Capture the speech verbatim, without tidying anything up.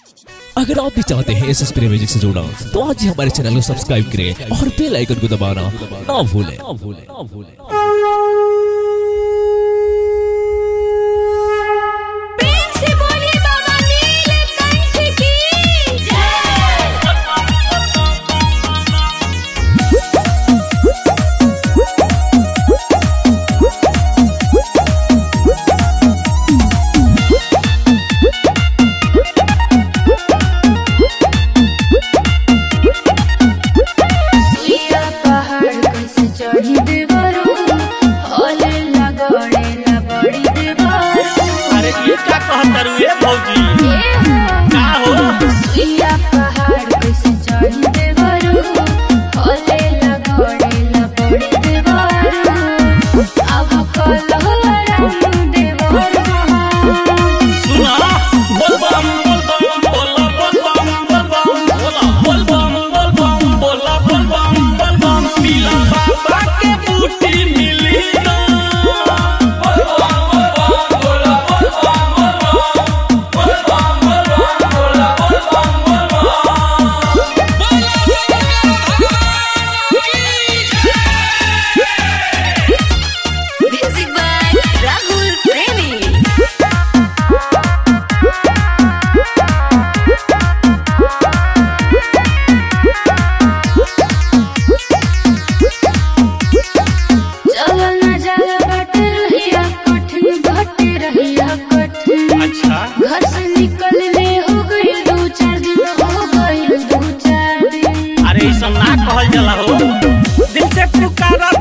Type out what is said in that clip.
अगर आप भी चाहते हैं एस एस प्रे म्यूजिक से जुड़ना तो आज ही हमारे चैनल को सब्सक्राइब करें और बेल आइकन को दबाना ना भूलें ना भूलें ना भूलें। घर से निकलने हो गई दो चार दिन हो गई दो चार दिन। अरे सब ना कहल जला हो दिल से पुकारा